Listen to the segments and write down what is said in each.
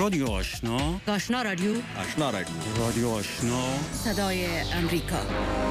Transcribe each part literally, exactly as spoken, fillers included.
رادیو آشنا، آشنا رادیو، آشنا رادیو، رادیو آشنا، صدای امریکا.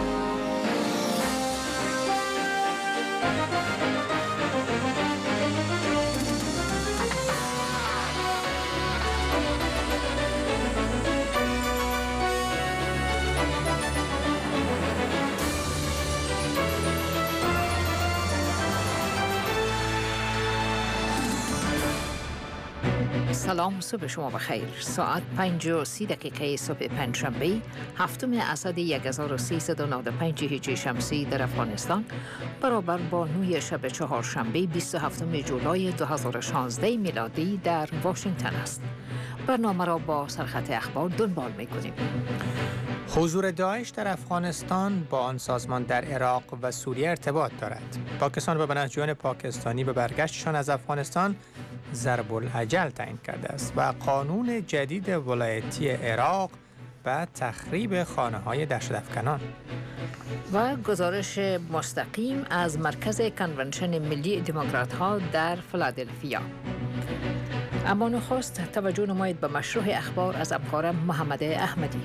سلام، صبح شما بخیر. ساعت پنج و سی دقیقه صبح پنجشنبه هفتم اسد یک هزار و سیصد و نود و پنج هجری شمسی در افغانستان برابر با نوی شب چهارشنبه بیست و هفتم جولای دو هزار و شانزده میلادی در واشنگتن است. برنامه را با سرخط اخبار دنبال می‌کنیم. حضور داعش در افغانستان با آن سازمان در عراق و سوریه ارتباط دارد. پاکستان به پناهجویان پاکستانی به برگشتشان از افغانستان ضرب الاجل تعیین کرده است و قانون جدید ولایتی عراق به تخریب خانه‌های دهشت‌افکنان و گزارش مستقیم از مرکز کنونشن ملی دموکرات‌ها در فیلادلفیا. اما نخست توجه نمایید به مشروع اخبار از همکارم محمد احمدی.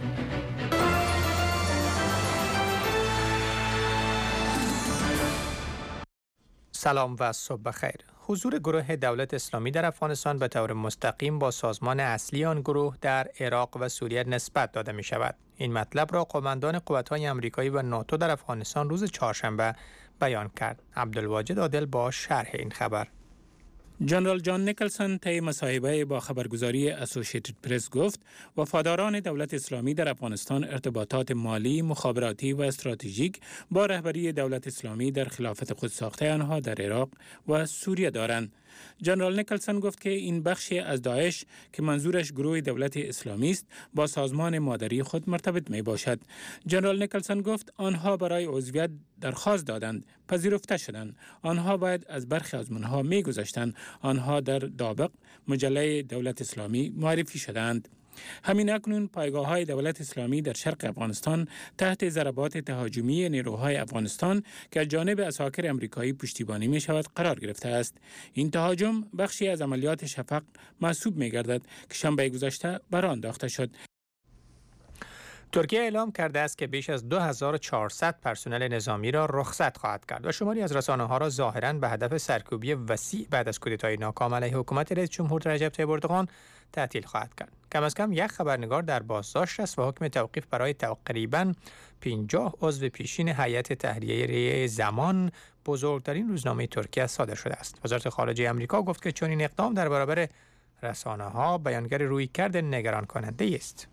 سلام و صبح بخیر. حضور گروه دولت اسلامی در افغانستان به طور مستقیم با سازمان اصلی آن گروه در عراق و سوریه نسبت داده می شود. این مطلب را قماندان قوت‌های آمریکایی و ناتو در افغانستان روز چهارشنبه بیان کرد. عبدالواجد عادل با شرح این خبر. جنرال جان نیکلسون طی مصاحبه با خبرگزاری اسوسییتد پرس گفت وفاداران دولت اسلامی در افغانستان ارتباطات مالی، مخابراتی و استراتژیک با رهبری دولت اسلامی در خلافت خودساخته آنها در عراق و سوریه دارند. جنرال نیکلسون گفت که این بخشی از داعش که منظورش گروه دولت اسلامی است با سازمان مادری خود مرتبط می باشد. جنرال نیکلسون گفت آنها برای عضویت درخواست دادند، پذیرفته شدند. آنها باید از برخی آزمون‌ها می گذشتند. آنها در دابق مجله دولت اسلامی معرفی شدند. همین اکنون پایگاه‌های دولت اسلامی در شرق افغانستان تحت ضربات تهاجمی نیروهای افغانستان که از جانب عساکر امریکایی پشتیبانی می شود قرار گرفته است. این تهاجم بخشی از عملیات شفق محسوب می گردد که شنبه گذشته بر آن انداخته شد. ترکیه اعلام کرده است که بیش از دو هزار و چهارصد پرسنل نظامی را رخصت خواهد کرد و شماری از رسانه‌ها را ظاهراً به هدف سرکوبی وسیع بعد از کودتای ناکام علیه حکومت رئیس جمهور رجب طیب اردوغان تعطیل خواهد کرد. کم از کم یک خبرنگار در بازداشت است و حکم توقیف برای تقریباً پنجاه عضو پیشین هیئت تحریریه زمان، بزرگترین روزنامه ترکیه، صادر شده است. وزارت خارجه آمریکا گفت که چنین اقدام در برابر رسانه‌ها بیانگر رویکرد نگران کننده است.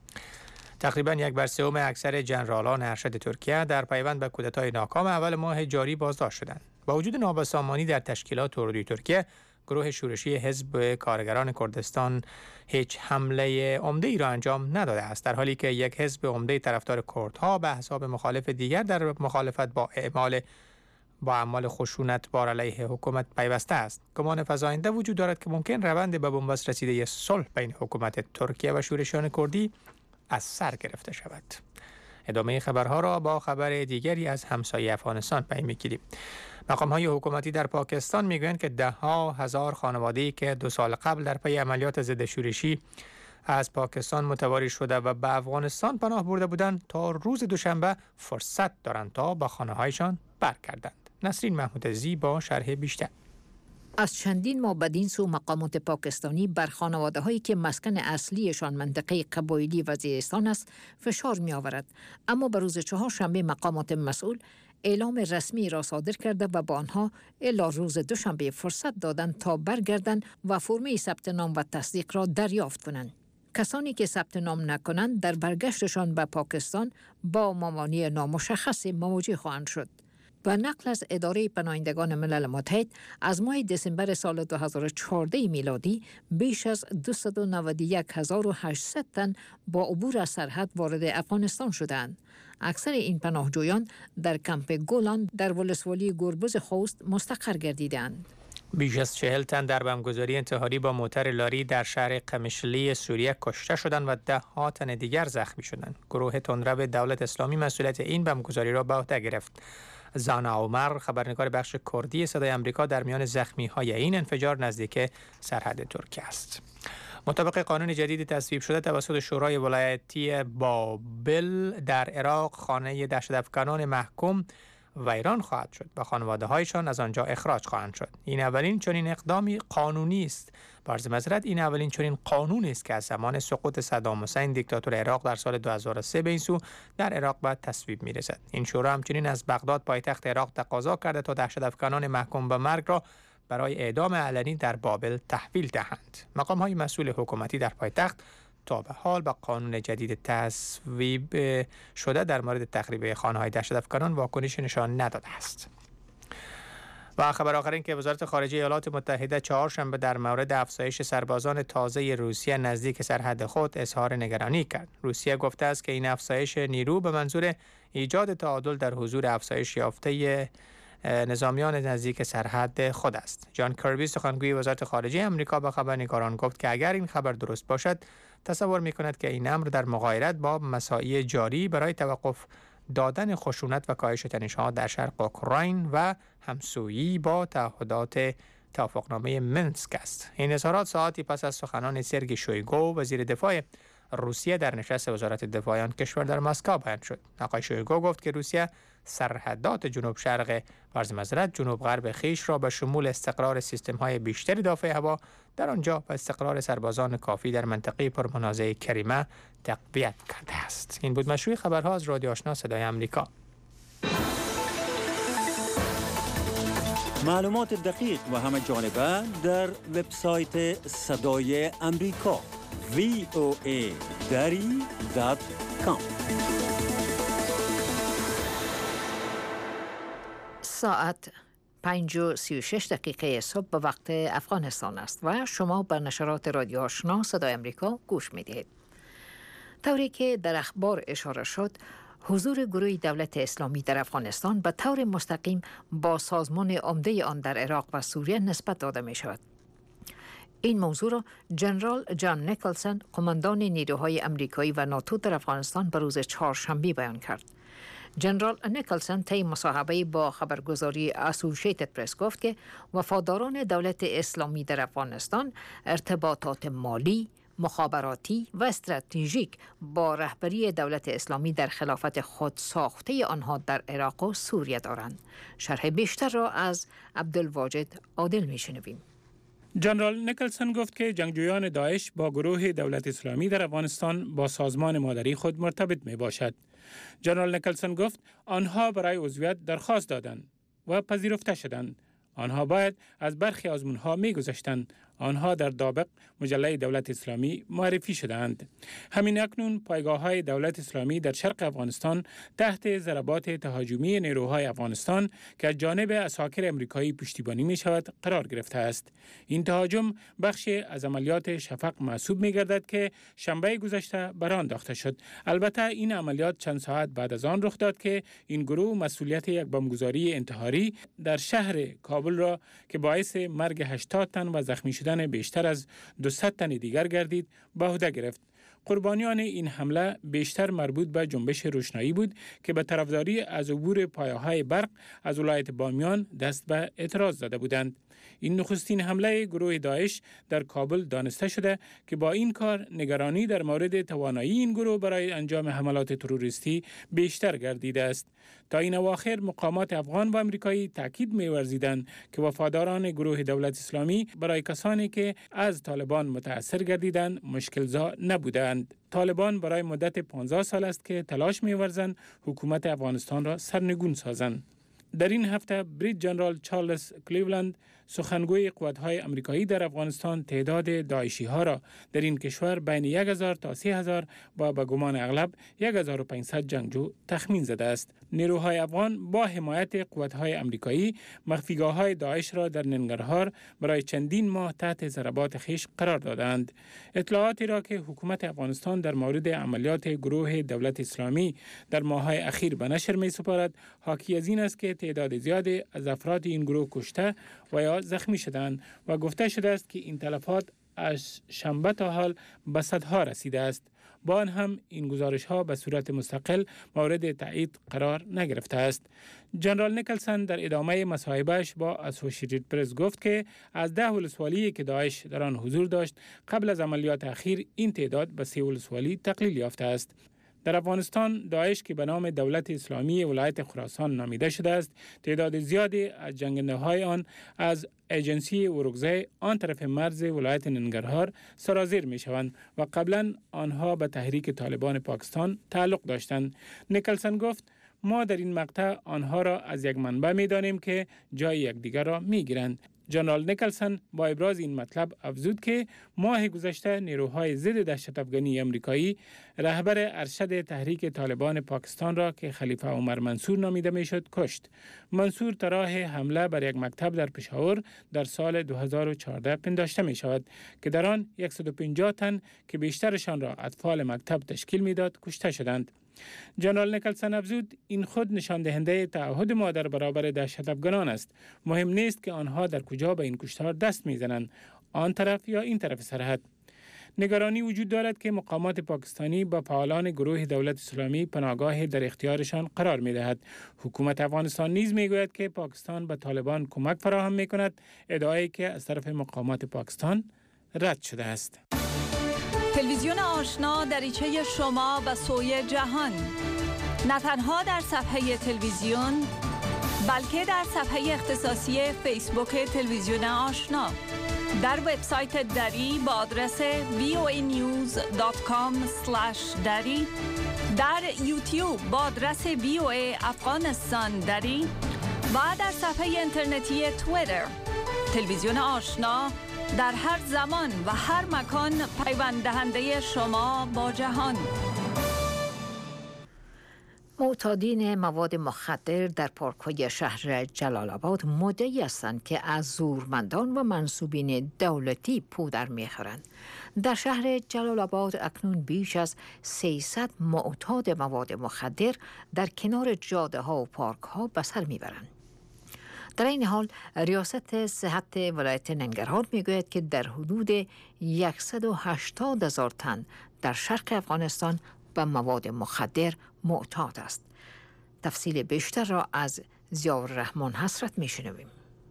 تقریباً یک بر سوم اکثر ژنرالان ارشد ترکیه در پیوند به کودتای ناکام اول ماه جاری بازداشت شدند. با وجود نابسامانی در تشکیلات اردوی ترکیه، گروه شورشی حزب کارگران کردستان هیچ حمله عمده‌ای را انجام نداده است، در حالی که یک حزب عمده طرفدار کردها به احزاب مخالف دیگر در مخالفت با اعمال با اعمال خشونت بار علیه حکومت پیوسته است. گمان فزاینده وجود دارد که ممکن روند به بنبست رسیده صلح بین حکومت ترکیه و شورشیان کردی از سر گرفته شود. ادامه خبرها را با خبر دیگری از همسایه افغانستان پی می‌گیریم. مقام‌های حکومتی در پاکستان میگویند که ده ها هزار خانواده‌ای که دو سال قبل در پی عملیات ضد شورشی از پاکستان متواری شده و به افغانستان پناه برده بودند تا روز دوشنبه فرصت دارند تا به خانه‌هایشان برگردند. نسرین محمودزی با شرح بیشتر. از چندین ماه بدین سو مقامات پاکستانی بر خانواده هایی که مسکن اصلیشان منطقه قبایلی وزیرستان است فشار می آورد. اما به روز چهارشنبه مقامات مسئول اعلام رسمی را صادر کرده و با آنها الا روز دوشنبه فرصت دادند تا برگردند و فرم ثبت نام و تصدیق را دریافت کنند. کسانی که ثبت نام نکنند در برگشتشان به پاکستان با مامانی نامشخص مواجه خواهند شد. و نقل از اداره پناهندگان ملل متحد از ماه دسامبر سال دو هزار و چهارده میلادی بیش از دویست و نود و یک هزار و هشتصد تن با عبور از سرحد وارد افغانستان شدند. اکثر این پناهجویان در کمپ گولان در ولسوالی گربز خوست مستقر گردیدند. بیش از چهل تن در بمبگذاری انتحاری با موتر لاری در شهر قمشلی سوریه کشته شدند و ده ها تن دیگر زخمی شدند. گروه تندرو دولت اسلامی مسئولیت این بمبگذاری را به عهده گرفت. زانا عمر، خبرنگار بخش کردی صدای آمریکا، در میان زخمی‌های این انفجار نزدیک سرحد ترکیه است. مطابق قانون جدید تصویب شده توسط شورای ولایتی بابل در عراق، خانه دهشت‌افکنان محکوم ویران خواهد شد و خانواده هایشان از آنجا اخراج خواهند شد. این اولین چنین اقدامی قانونی است. عرض معذرت این اولین چنین قانونی است که از زمان سقوط صدام حسین دیکتاتور عراق در سال دو هزار و سه به این سو در عراق به تصویب می‌رسد. این شورا همچنین از بغداد پایتخت عراق تقاضا کرده تا دهشت‌افکنان محکوم به مرگ را برای اعدام علنی در بابل تحویل دهند. مقام‌های مسئول حکومتی در پایتخت تا به حال با قانون جدید تصویب شده در مورد تخریب خانه‌های دهشت‌افکنان واکنشی نشان نداده است. و خبر آخر این که وزارت خارجه ایالات متحده چهارشنبه در مورد افزایش سربازان تازه روسیه نزدیک سرحد خود اظهار نگرانی کرد. روسیه گفته است که این افزایش نیرو به منظور ایجاد تعادل در حضور افزایش یافته نظامیان نزدیک سرحد خود است. جان کربی سخنگوی وزارت خارجه آمریکا به خبرنگاران گفت که اگر این خبر درست باشد تصور می‌کند که این امر در مغایرت با مساعی جاری برای توقف دادن خشونت و کاهش تنش‌ها در شرق اوکراین و همسویی با تعهدات توافقنامه منسک است. این اظهارات ساعتی پس از سخنان سرگئی شویگو وزیر دفاع روسیه در نشست وزارت دفاع آن کشور در مسکو بیان شد. آقای شویگو گفت که روسیه سرحدات جنوب شرق عرض معذرت جنوب غرب خویش را به شمول استقرار سیستم‌های بیشتر دفاع هوا در آنجا و استقرار سربازان کافی در منطقه پرمنازع کریمه تقویت کرده است. این بود مشروع خبرها از رادیو آشنا صدای آمریکا. معلومات دقیق و همه جانبه در وبسایت صدای آمریکا وی او ای دری دات کام. ساعت پنج و سی و شش دقیقه صبح به وقت افغانستان است و شما به نشرات رادیو آشنا صدای آمریکا گوش می‌دهید. طوری که در اخبار اشاره شد، حضور گروه دولت اسلامی در افغانستان به طور مستقیم با سازمان عمده آن در عراق و سوریه نسبت داده می شود. این موضوع را جنرال جان نیکلسن، قماندان نیروهای امریکایی و ناتو در افغانستان به روز چهارشنبه بیان کرد. جنرال نیکلسن طی مصاحبه با خبرگزاری اسوسییتد پرس گفت که وفاداران دولت اسلامی در افغانستان ارتباطات مالی، مخابراتی و استراتژیک با رهبری دولت اسلامی در خلافت خود ساخته آنها در عراق و سوریه دارند. شرح بیشتر را از عبدالواجد عادل میشنویم. جنرال نیکلسن گفت که جنگجویان داعش با گروه دولت اسلامی در افغانستان با سازمان مادری خود مرتبط می باشد. جنرال نیکلسن گفت آنها برای عضویت درخواست دادند و پذیرفته شدند. آنها باید از برخی آزمون‌ها می‌گذشتند. آنها در دابق مجله دولت اسلامی معرفی شدند. همین اکنون پایگاه‌های دولت اسلامی در شرق افغانستان تحت ضربات تهاجمی نیروهای افغانستان که از جانب عساکر امریکایی پشتیبانی می‌شود قرار گرفته است. این تهاجم بخشی از عملیات شفق محسوب می‌گردد که شنبه گذشته بر آن انداخته شد. البته این عملیات چند ساعت بعد از آن رخ داد که این گروه مسئولیت یک بمبگذاری انتحاری در شهر کابل را که باعث مرگ هشتاد تن و زخمی شدن بیشتر از دویست تن دیگر گردید به عهده گرفت. قربانیان این حمله بیشتر مربوط به جنبش روشنایی بود که به طرفداری از عبور پایه‌های برق از ولایت بامیان دست به اعتراض زده بودند. این نخستین حمله گروه داعش در کابل دانسته شده که با این کار نگرانی در مورد توانایی این گروه برای انجام حملات تروریستی بیشتر گردیده است. تا این اواخر مقامات افغان و امریکایی تاکید می‌ورزیدند که وفاداران گروه دولت اسلامی برای کسانی که از طالبان متأثر گردیدند مشکل‌زا نبودند. طالبان برای مدت پانزده سال است که تلاش می‌ورزند حکومت افغانستان را سرنگون سازند. در این هفته بریت جنرال چارلز کلیولند سخنگوی قوات‌های امریکایی در افغانستان تعداد داعشی‌ها را در این کشور بین یک هزار تا سه هزار و به گمان اغلب یک هزار و پانصد جنگجو تخمین زده است. نیروهای افغان با حمایت قوات‌های امریکایی مخفیگاه‌های داعش را در ننگرهار برای چندین ماه تحت ضربات خویش قرار دادند. اطلاعاتی را که حکومت افغانستان در مورد عملیات گروه دولت اسلامی در ماه‌های اخیر به نشر می‌سپارد حاکی از این است که تعداد زیادی از افراد این گروه کشته و یا زخمی شدند و گفته شده است که این تلفات از شنبه تا حال به صدها رسیده است. با آن هم این گزارش ها به صورت مستقل مورد تایید قرار نگرفته است. جنرال نیکلسن در ادامه مصاحبهش با اسوسییتد پرس گفت که از ده ولسوالی که داعش در آن حضور داشت قبل از عملیات اخیر این تعداد به سه ولسوالی تقلیل یافته است. در افغانستان داعش که به نام دولت اسلامی ولایت خراسان نامیده شده است، تعداد زیادی از جنگنده‌های آن از ایجنسی اورکزای آن طرف مرز ولایت ننگرهار سرازیر می شوند و قبلا آنها به تحریک طالبان پاکستان تعلق داشتند. نیکلسن گفت ما در این مقطع آنها را از یک منبع می دانیم که جای یکدیگر را می گیرند. جنرال نیکلسن با ابراز این مطلب افزود که ماه گذشته نیروهای ضد دهشت افغانی امریکایی رهبر ارشد تحریک طالبان پاکستان را که خلیفه عمر منصور نامیده میشد کشت. منصور در راه حمله بر یک مکتب در پشاور در سال دو هزار و چهارده پنداشته می شود که در آن صد و پنجاه تن که بیشترشان را اطفال مکتب تشکیل میداد کشته شدند. جنرال نیکلسن افزود این خود نشان دهنده تعهد ما در برابر دهشت افغانان است. مهم نیست که آنها در کجا به این کشتار دست میزنند، آن طرف یا این طرف سرحد. نگرانی وجود دارد که مقامات پاکستانی با فعالان گروه دولت اسلامی پناهگاه در اختیارشان قرار می‌دهد. حکومت افغانستان نیز می‌گوید که پاکستان به طالبان کمک فراهم می‌کند، ادعایی که از طرف مقامات پاکستان رد شده است. تلویزیون آشنا دریچه شما به سوی جهان، نه تنها در صفحه تلویزیون بلکه در صفحه اختصاصی فیسبوک تلویزیون آشنا، در وبسایت دری با آدرس وی او ای نیوز دات کام اسلش دری، در یوتیوب با آدرس وی او ای افغانستان دری و در صفحه اینترنتی توییتر. تلویزیون آشنا در هر زمان و هر مکان پیوند دهنده شما با جهان. معتادین مواد مخدر در پارک‌های شهر جلال آباد مدعی هستند که از زورمندان و منصوبین دولتی پودر می‌خورند. در شهر جلال آباد اکنون بیش از سیصد معتاد مواد مخدر در کنار جاده‌ها و پارک‌ها به سر می‌برند. در این حال ریاست صحت ولایت ننگرهار میگوید که در حدود صد و هشتاد هزار تن در شرق افغانستان به مواد مخدر معتاد است. تفصیل بیشتر را از ضیاءالرحمن حسرت میشنویم.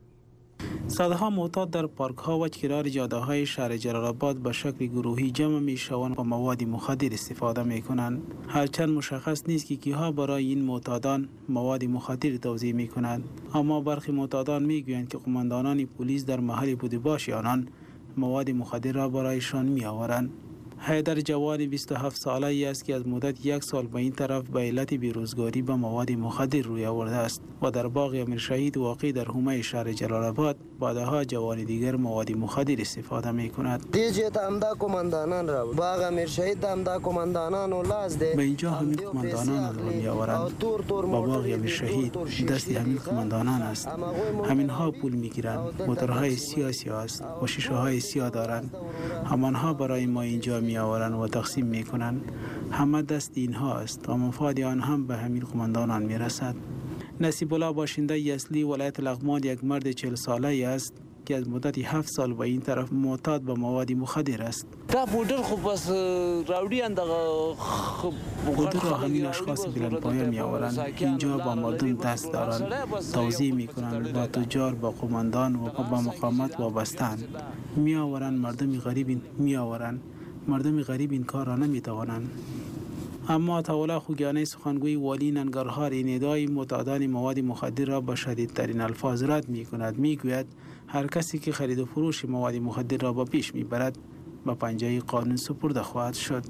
صدها معتاد در پارک ها و کنار جاده های شهر جلال آباد به شکل گروهی جمع می شوند و مواد مخدر استفاده می کنند. هرچند مشخص نیست که کیها برای این معتادان مواد مخدر توزیع می کنند، اما برخی معتادان می گویند که قماندانان پلیس در محل بودباش آنان مواد مخدر را برایشان می آورند. حیدر جوان بیست و هفت ساله ای است که از مدت یک سال به این طرف به علت بیروزگاری به مواد مخدر روی آورده است و در باغ امیرشهید واقع در حومه شهر جلال آباد بعدها جوان دیگر مواد مخدر استفاده می کند. دیجی تامدا کماندانان را باغ امیرشهید تامدا کماندانان و لاز ده به اینجا همین کماندانان را می آورند. با باغ امیرشهید دست همین کماندانان است. همین ها پول می گیرند. موتورهای سیاه سیاه است و شیشه های سیاه دارند. همانها برای ما اینجا می آورند و تقسیم می کنند. همه دست اینها است و مفاد آن هم به همین قماندانان می رسد. نصیب الله باشنده اصلی ولایت لغمان یک مرد چهل ساله است که از مدت هفت سال به این طرف معتاد به مواد مخدر است. دا پودر خب بس راوڑی اندغه پودر را همین اشخاص بلندپایه می آورند. اینجا با مردم دست دارند، توزیع می کنند و تجار با قماندان و با مقامات وابسته‌اند. می آورند مردم غریب می آورند. مردم غریب این کار را نمی توانند. اما طاوله خوگیانه سخنگوی والی ننگرهار این ادعای معتادان مواد مخدر را با شدیدترین الفاظ رد می کند. می گوید هر کسی که خرید و فروش مواد مخدر را با پیش می برد با پنجه قانون سپرده خواهد شد.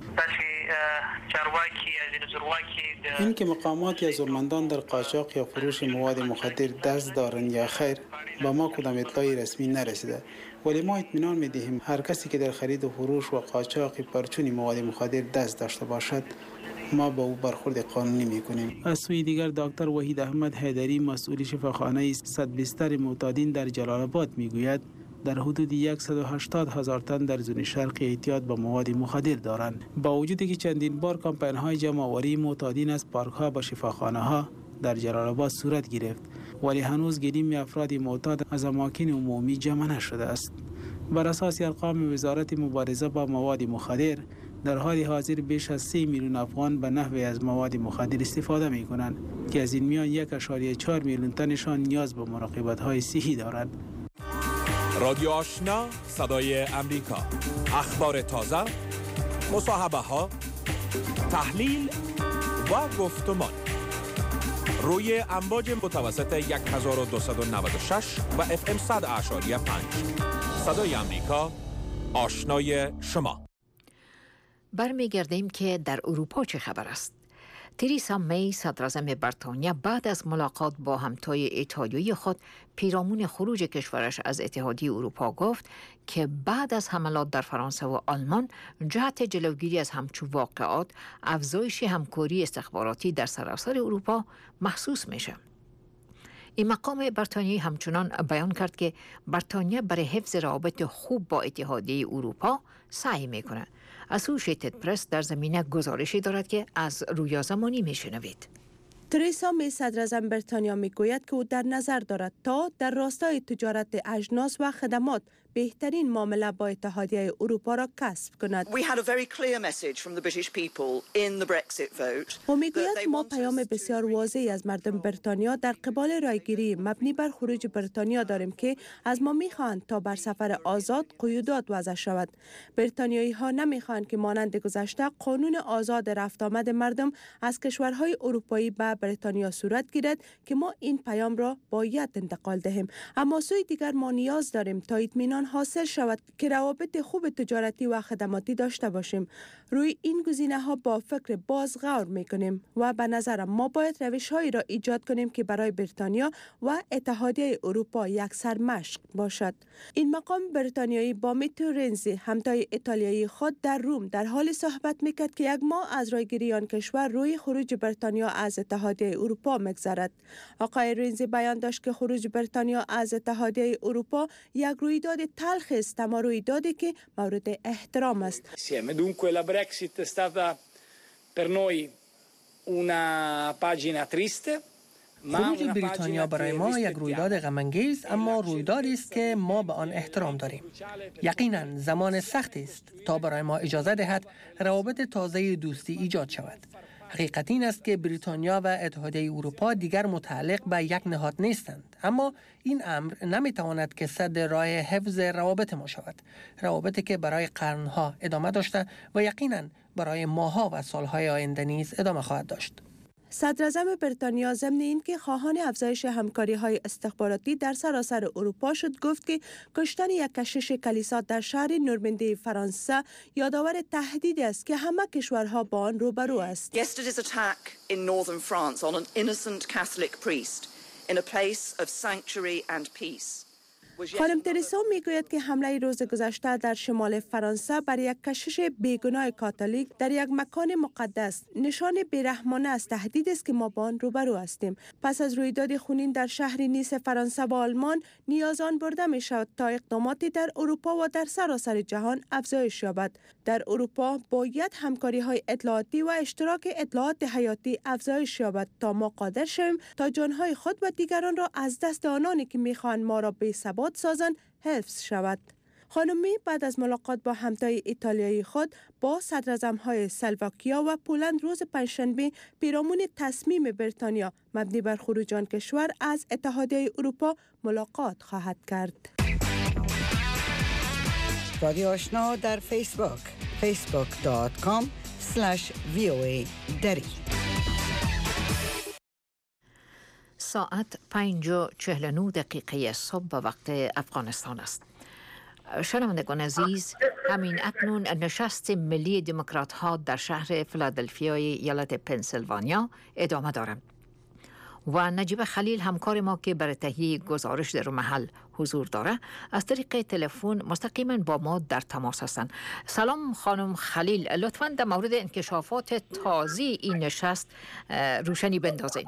این که مقامات یا زورمندان در قاچاق یا فروش مواد مخدر دست دارند یا خیر با ما کدام اطلاعی رسمی نرسیده، ولی ما اطمینان می دهیم هر کسی که در خرید و فروش و قاچاق پرچون مواد مخدر دست داشته باشد ما با او برخورد قانونی می کنیم. از سوی دیگر دکتر وحید احمد حیدری مسئول شفاخانه صد بیستر معتادین در جلال آباد می گوید در حدود صد و هشتاد هزار تن در زون شرق اعتیاد با مواد مخدر دارند. با وجودی که چندین بار کمپین های جمع آوری معتادین از پارک ها به شفاخانه ها در جلال آباد صورت گرفت، ولی هنوز گریم افراد معتاد از اماکن عمومی جمع نشده است. بر اساس ارقام وزارت مبارزه با مواد مخدر، در حال حاضر بیش از سه میلیون افغان به نحوی از مواد مخدر استفاده می کنند که از این میان یک و چهار میلیون تنشان نیاز به مراقبت های صحی دارند. رادیو آشنا، صدای امریکا، اخبار تازه، مصاحبه ها، تحلیل و گفتمان روی امواج متوسط هزار و دویست و نود و شش و اف ام صد اعشاری پنج. صدای امریکا، آشنای شما. برمیگردیم که در اروپا چه خبر است. تریسا می، صدراعظم بریتانیا، بعد از ملاقات با همتای ایتالیایی خود پیرامون خروج کشورش از اتحادیه اروپا گفت که بعد از حملات در فرانسه و آلمان جهت جلوگیری از همچون واقعات افزایش همکاری استخباراتی در سراسر اروپا محسوس میشه. این مقام بریتانیایی همچنان بیان کرد که بریتانیا برای حفظ روابط خوب با اتحادیه اروپا سعی میکنه. اسوشیتد پرس در زمینه گزارشی دارد که از رویا زمانی میشنوید. تریسا می، صدراعظم بریتانیا میگوید که او در نظر دارد تا در راستای تجارت اجناس و خدمات بهترین معامله با اتحادیه اروپا را کسب کند. او میگوید ما پیام بسیار واضحی از مردم بریتانیا در قبال رایگیری مبنی بر خروج بریتانیا داریم که از ما میخواهند تا بر سفر آزاد قیودات وضع شود. بریتانیایی ها نمیخواهند که مانند گذشته قانون آزاد رفت آمد مردم از کشورهای اروپایی به بریتانیا صورت گیرد که ما این پیام را باید انتقال دهیم. اما سوی دیگر ما نیاز داریم تا اطمینان حاصل شود که روابط خوب تجارتی و خدماتی داشته باشیم. روی این گزینه ها با فکر باز غور میکنیم و به نظرم ما باید روش هایی را ایجاد کنیم که برای بریتانیا و اتحادیه اروپا یک سرمشق باشد. این مقام بریتانیایی با میتو رنزی، همتای ایتالیایی خود در روم، در حال صحبت میکرد که یک ماه از رایگیری آن کشور روی خروج بریتانیا از اتحادیه اروپا میگذرد. آقای رنزی بیان داشت که خروج بریتانیا از اتحادیه اروپا یک رویداد تلخ است، اما رویدادی که مورد احترام است. Dunque la Brexit è stata per noi una pagina triste. خروج بریتانیا برای ما یک رویداد غم‌انگیز اما رویدادی است که ما به آن احترام داریم. یقینا زمان سختی است تا برای ما اجازه دهد روابط تازه دوستی ایجاد شود. حقیقت این است که بریتانیا و اتحادیه اروپا دیگر متعلق به یک نهاد نیستند، اما این امر نمیتواند که سد راه حفظ روابط ما شود. روابطی که برای قرنها ادامه داشته و یقینا برای ماها و سالهای آینده نیز ادامه خواهد داشت. صدراعظم بریتانیا ضمن اینکه خواهان افزایش همکاری‌های استخباراتی در سراسر اروپا شد، گفت که کشتن یک کشیش کلیسا در شهر نورمندی فرانسه یادآور تهدیدی است که همه کشورها با آن روبرو است. Yesterday's attack in northern France on an innocent Catholic priest in a place of sanctuary and peace. خانم تریسا میگوید که حمله روز گذشته در شمال فرانسه بر یک کشیش بیگناه کاتولیک در یک مکان مقدس نشان بیرحمانه از تهدید است که ما با آن روبرو هستیم. پس از رویداد خونین در شهر نیس فرانسه و آلمان نیاز آن برده می شود تا اقداماتی در اروپا و در سراسر جهان افزایش یابد. در اروپا باید همکاری های اطلاعاتی و اشتراک اطلاعات حیاتی افزایش یابد تا ما قادر شویم تا جانهای خود و دیگران را از دست آنانی که میخوان ما را بی‌ثبات سازند حفظ شود. خانمی بعد از ملاقات با همتای ایتالیایی خود با صدراعظم‌های اسلواکیا و پولند روز پنجشنبه پیرامون تصمیم بریتانیا مبنی بر خروج آن کشور از اتحادیه اروپا ملاقات خواهد کرد. رادیو آشنا در فیسبوک فیسبوک دات کام اسلش وی او ای دری. ساعت پنج و چهل و نه دقیقه صبح به وقت افغانستان است. شنوندگان عزیز، همین اکنون نشست ملی دموکرات ها در شهر فیلادلفیای ایالت پنسیلوانیا ادامه دارد و نجیب خلیل همکار ما که برای تهیه گزارش در محل حضور داره از طریق تلفن مستقیما با ما در تماس هستند. سلام خانم خلیل، لطفاً در مورد انکشافات تازه این نشست روشنی بندازید.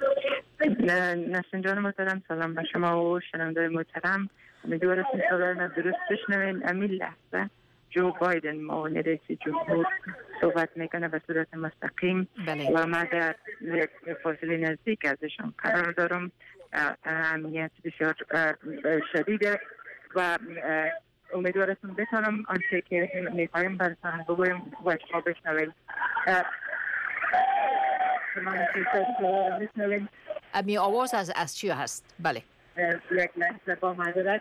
نسرین جان محترم، سلام به شما و شنوندگان محترم. امیدوارم این صدای من درست بشنوین. امین لحظه جو بایدن معاون رئیس جمهور صحبت میکنه به صورت مستقیم بله. و من در فاصله نزدیک ازشان قرار دارم. امنیت بسیار شدیده و امیدوارم بتونم آنچه که میخوایم براتون بگویم و شما بشنوید. امی آواز از از چی هست؟ بله. یک لحظه با معذرت.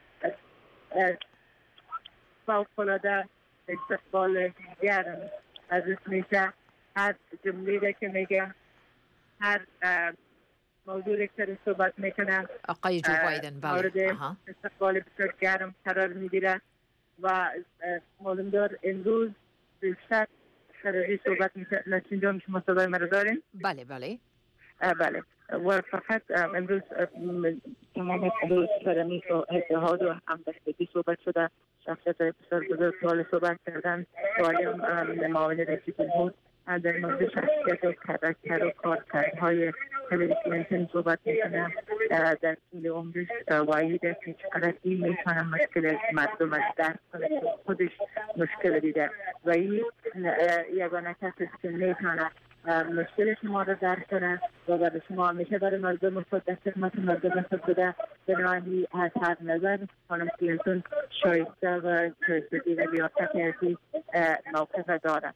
فوق‌العاده استقبال گرم از میشه. هر جمله که میگه، هر موضوعی که صحبت میکنه آقای جو بایدن مورد استقبال بسیار گرم قرار میگیره و معلوم دار امروز بیشتر سر صحبت میشه. اینجا شما صدای مرا دارین؟ بله بله بله. و فقط امروز تمام امروز سر میکو اتحاد و همدستگی صحبت شده. شخصیت بسیار بزرگ سوال صحبت کردن. سوالی معاون رئیس جمهور در مورد شخصیت و کاراکتر و کارکردهای هیلاری کلینتون صحبت میکنه. در طول عمرش واییده که چقدر این میتونه مشکل مردم از درک کنه، خودش مشکل دیده و این یگانه کسی که میتونه مشکل شما رو درک کنه و برای شما همیشه برای مردم خود در خدمت مردم خود بوده. بنابراین از هر نظر خانم کلینتون شایسته و شایستگی و لیاقتی از این موقف داره.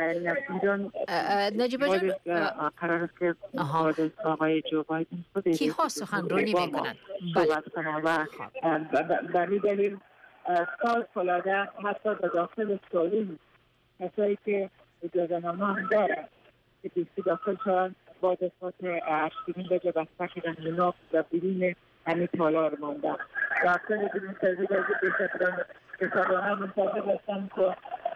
نجیبه جان قرار است که آقای جو بایدن کی ها سخنرانی میکنن صحبت کنه و برای دلیل سال فلاده حتی به داخل سالین کسایی که اجازه نامه هم دارن که بیستی داخل شدن با دفات اشتیمین بجا بسته شدن لناف و بیرین همین تالار مانده و اصلا بیرین ترزید از بیشتر کسارانه منتظر بستن که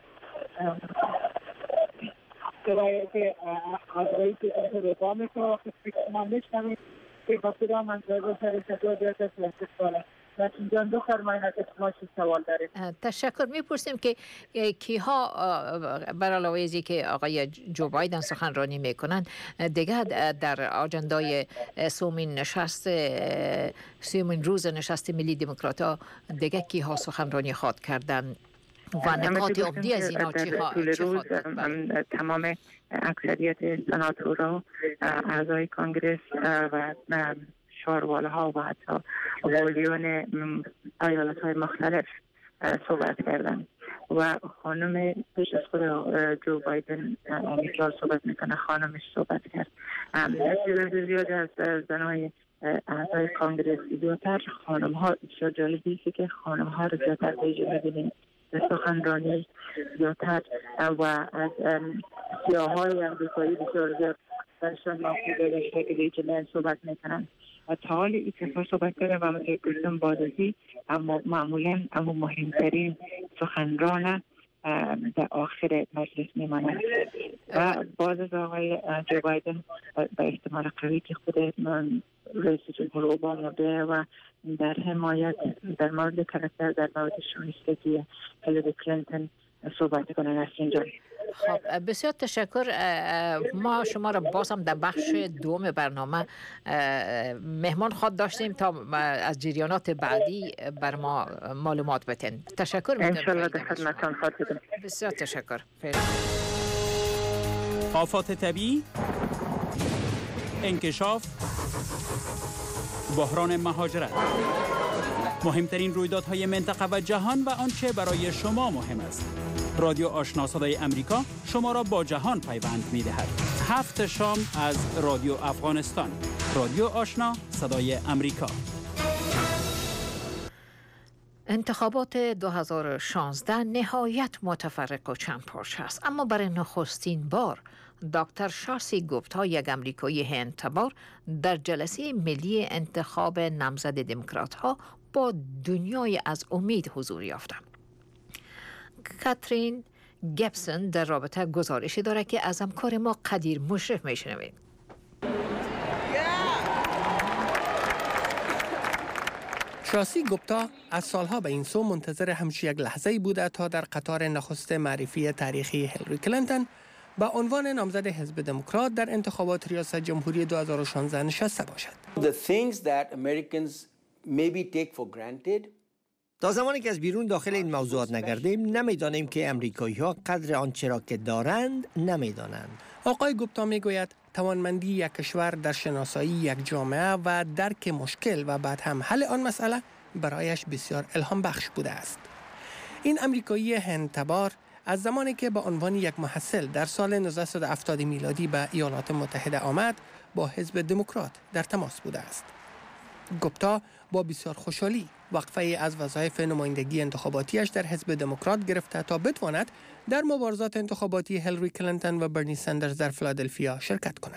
که که از رئیس رقام که فکرمان نشتمید که با کدام منظر سر شکل بیاد از لحظه ساله. نشین جان دو فرماینا که شما چی سوال دارید؟ تشکر. میپرسیم که کیها بر علاوه ازی که آقای جو بایدن سخنرانی میکنن دیگه در آجندای سومین نشست سومین روز نشست ملی دموکرات‌ها دیگه کیها سخنرانی خواد کردن و نکات عمدی از اینا چی خواهد؟ تمام اکثریت سناتورها، اعضای کانگرس و شارواله ها و حتی والیون ایالت های مختلف صحبت کردن و خانم پیش از خود جو بایدن امیدوار صحبت میکنه خانمش صحبت کرد. زیاد از زنهای اعضای کانگرس زیادتر خانم ها بسیار جالبی که خانم ها رو زیادتر دیجه ببینیم سخنرانی زیادتر و از سیاه های امریکایی بسیار زیاد برشان مفهوم داشته که دیگه من صحبت میکنن و تا حال این سفر صحبت کردن و مثل گفتم بازازی اما معمولا اما مهمترین سخنران در آخر مجلس میمانند و باز از آقای جو بایدن به احتمال قوی که خود رئیس جمهور اوباما به و در حمایت در مورد کاراکتر در مورد شایستگی هیلاری کلینتون صحبت کنن از اینجا. خب بسیار تشکر. ما شما را باز هم در بخش دوم برنامه مهمان خواد داشتیم تا از جریانات بعدی بر ما معلومات بتین. تشکر میکنم. انشالله در خدمتتان خواهد. بسیار تشکر. آفات طبیعی، انکشاف، بحران مهاجرت، مهمترین رویدادهای منطقه و جهان و آنچه برای شما مهم است. رادیو آشنا صدای امریکا شما را با جهان پیوند می دهد. هفت شام از رادیو افغانستان. رادیو آشنا صدای امریکا. انتخابات دو هزار و شانزده نهایت متفرق و چند پارچه است، اما برای نخستین بار دکتر شارسی گوپتا، یک امریکایی هند تبار، در جلسه ملی انتخاب نامزد دموکرات ها با دنیای از امید حضور یافت. کاترین گیبسون در رابطه گزارشی داره که از همکار ما قدیر مشرف میشنوید. شارسی گوپتا از سالها به این سو منتظر همچین یک لحظه‌ای بوده تا در قطار نخست معرفی تاریخی هیلاری کلینتون با عنوان نامزد حزب دموکرات در انتخابات ریاست جمهوری دو هزار و شانزده نشسته باشد. The things that Americans maybe take for granted. تا زمانی که از بیرون داخل این موضوعات نگردیم نمیدانیم که امریکایی ها قدر آنچه را که دارند نمیدانند. آقای گوپتا میگوید توانمندی یک کشور در شناسایی یک جامعه و درک مشکل و بعد هم حل آن مسئله برایش بسیار الهام بخش بوده است. این امریکایی هندتبار از زمانی که به عنوان یک محصل در سال نوزده هفتاد میلادی به ایالات متحده آمد، با حزب دموکرات در تماس بوده است. گوپتا با بسیار خوشحالی وقفه از وظایف نمایندگی انتخاباتیش در حزب دموکرات گرفته تا بتواند در مبارزات انتخاباتی هیلاری کلینتون و برنی سندرز در فیلادلفیا شرکت کند.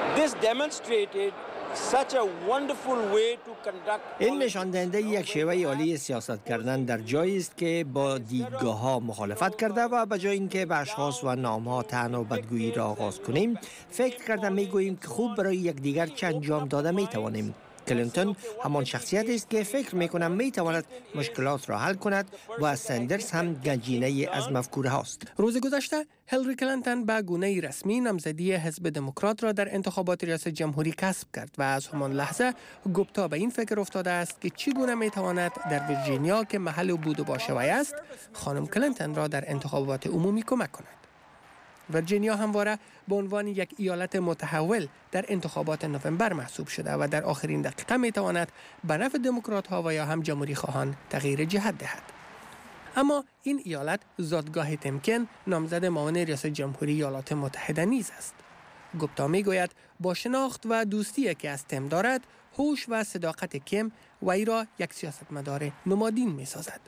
این نشان دهنده یک شیوه عالی سیاست کردن در جایی است که با دیدگاه ها مخالفت کرده و به جای اینکه به اشخاص و نام ها طعن و بدگویی را آغاز کنیم، فکر کرده می گوییم که خوب برای یک دیگر چه انجام داده می توانیم. کلینتون همان شخصیت است که فکر می کنم می تواند مشکلات را حل کند و سندرز هم گنجینه از مفکوره هاست. روز گذشته هیلاری کلینتون به گونه رسمی نامزدی حزب دموکرات را در انتخابات ریاست جمهوری کسب کرد و از همان لحظه گوپتا به این فکر افتاده است که چگونه می تواند در ویرجینیا که محل بود و باشه وی است، خانم کلینتون را در انتخابات عمومی کمک کند. ویرجینیا همواره به عنوان یک ایالت متحول در انتخابات نوامبر محسوب شده و در آخرین دقیقه می تواند به نفع دموکرات ها و یا هم جمهوری خواهان تغییر جهت دهد. اما این ایالت زادگاه تمکن نامزد معاون ریاست جمهوری ایالات متحده نیز است. گوپتا می گوید با شناخت و دوستی که از تم دارد، هوش و صداقت کم وی را یک سیاستمدار نمادین می سازد.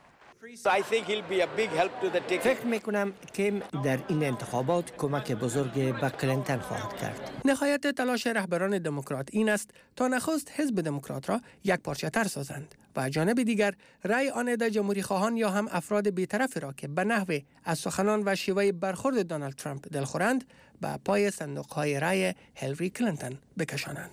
فکر می کنم کم در این انتخابات کمک بزرگ به کلینتون خواهد کرد. نهایت تلاش رهبران دموکرات این است تا نخست حزب دموکرات را یک پارچه تر سازند و جانب دیگر رأی آنده جمهوری خواهان یا هم افراد بی‌طرفی را که به نحو از سخنان و شیوه برخورد دونالد ترامپ دلخورند به پای صندوق‌های رأی هیلاری کلینتون بکشانند.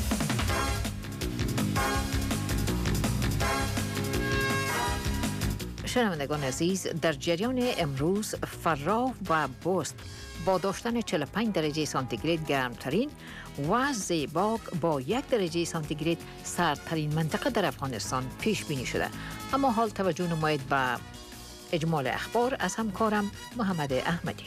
شنوندگان عزیز، در جریان امروز فرا و بست با داشتن چهل و پنج درجه سانتیگراد گرمترین و زیباک با یک درجه سانتیگراد سردترین منطقه در افغانستان پیش بینی شده. اما حال توجه نمایید به اجمال اخبار از همکارم محمد احمدی.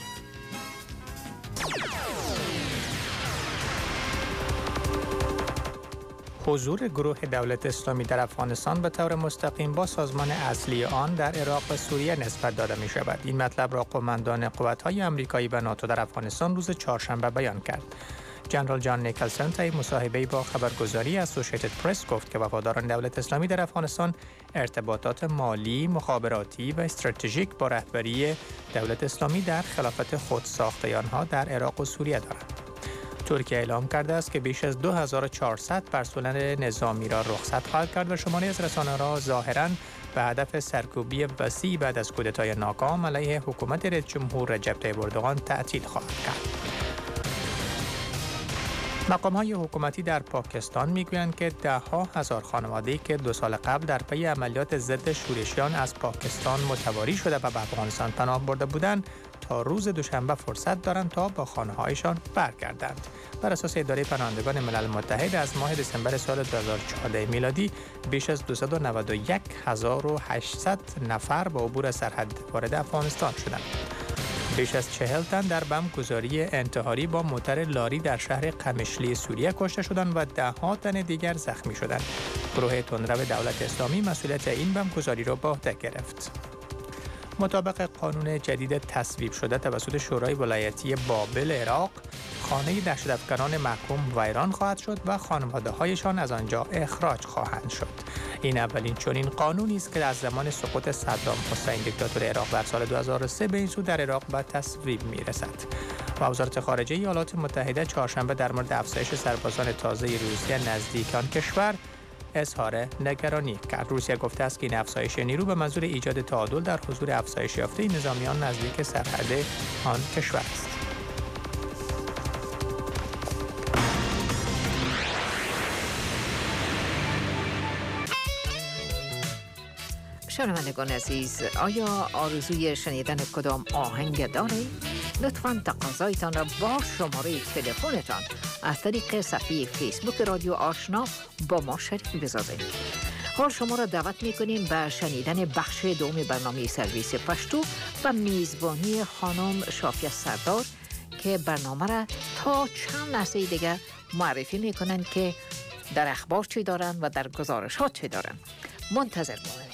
حضور گروه دولت اسلامی در افغانستان به طور مستقیم با سازمان اصلی آن در عراق و سوریه نسبت داده می شود. این مطلب را قماندان قوت‌های آمریکایی و ناتو در افغانستان روز چهارشنبه بیان کرد. جنرال جان نیکلسن طی مصاحبه‌ای با خبرگزاری اسوسییتد پرس گفت که وفاداران دولت اسلامی در افغانستان ارتباطات مالی، مخابراتی و استراتژیک با رهبری دولت اسلامی در خلافت خودساخته آنها در عراق و سوریه دارند. ترکیه اعلام کرده است که بیش از دو هزار و چهارصد پرسنل نظامی را رخصت خواهد کرد و شماری از رسانه‌ها را ظاهراً به هدف سرکوبی وسیع بعد از کودتای ناکام علیه حکومت رئیس جمهور رجب طیب اردوغان تعطیل خواهد کرد. مقام‌های حکومتی در پاکستان می‌گویند که ده‌ها هزار خانواده‌ای که دو سال قبل در پی عملیات ضد شورشیان از پاکستان متواری شده و به افغانستان پناه برده بودند تا روز دوشنبه فرصت دارند تا با خانه‌هایشان برگردند. بر اساس اداره پناهندگان ملل متحد از ماه دسامبر سال دو هزار و چهارده میلادی بیش از دویست و نود و یک هزار و هشتصد نفر با عبور سرحد وارد افغانستان شدند. بیش از چهل تن در بمبگذاری انتحاری با موتر لاری در شهر قمشلی سوریه کشته شدند و ده ها تن دیگر زخمی شدند. گروه تندرو دولت اسلامی مسئولیت این بمبگذاری را به عهده گرفت. مطابق قانون جدید تصویب شده توسط شورای ولایتی بابل عراق، خانه دهشت‌افکنان محکوم ویران خواهد شد و خانواده‌هایشان از آنجا اخراج خواهند شد. این اولین چنین قانونی است که از زمان سقوط صدام حسین دیکتاتور عراق در سال دو هزار و سه به این سو در عراق به تصویب می‌رسد. و وزارت خارجه ایالات متحده چهارشنبه در مورد افزایش سربازان تازه روسیه نزدیک آن کشور اظهار نگرانی کرد. روسیه گفته است که این افزایش نیرو به منظور ایجاد تعادل در حضور افزایش یافته نظامیان نزدیک سرحد آن کشور است. شنوندگان عزیز، آیا آرزوی شنیدن کدام آهنگ دارید؟ لطفاً تقاضایتان را با شماره تلفنتان از طریق صفحه فیسبوک رادیو آشنا با ما شریک بسازید. حال شما را دعوت می‌کنیم به شنیدن بخش دوم برنامه سرویس پشتو و میزبانی خانم شافیه سردار که برنامه را تا چند لحظه دیگر معرفی می‌کنند که در اخبار چی دارند و در گزارشات چی دارند. منتظر باشید.